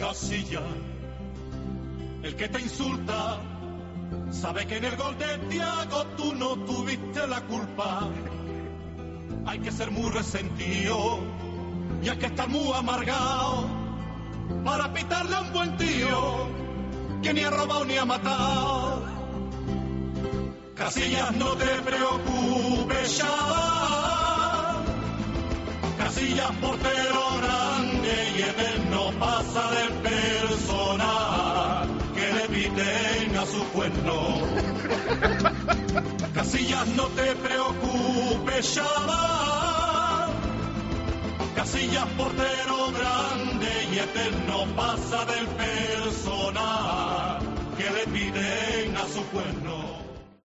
Casilla, el que te insulta sabe que en el gol de Thiago tú no tuviste la culpa. Hay que ser muy resentido y hay que estar muy amargado para pitarle a un buen tío que ni ha robado ni ha matado. Casillas, no te preocupes, chaval. Casillas, portero grande y eterno, pasa del personal que le piten a su cuerno. Casillas, no te preocupes, chaval. Casillas, portero grande y eterno, pasa del personal que le piden a su cuerno.